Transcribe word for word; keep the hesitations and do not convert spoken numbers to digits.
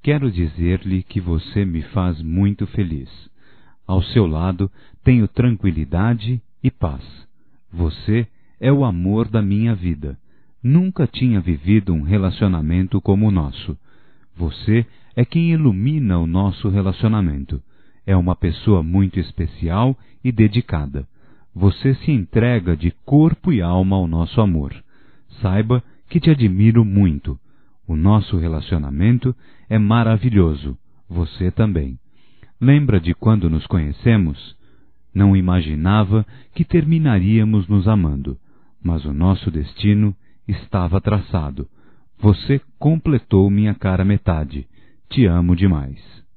quero dizer-lhe que você me faz muito feliz. Ao seu lado tenho tranquilidade e paz. Você é o amor da minha vida. Nunca tinha vivido um relacionamento como o nosso. Você é quem ilumina o nosso relacionamento. É uma pessoa muito especial e dedicada. Você se entrega de corpo e alma ao nosso amor. Saiba que te admiro muito. O nosso relacionamento é maravilhoso. Você também. Lembra de quando nos conhecemos? Não imaginava que terminaríamos nos amando, mas o nosso destino estava traçado. Você completou minha cara metade. Te amo demais.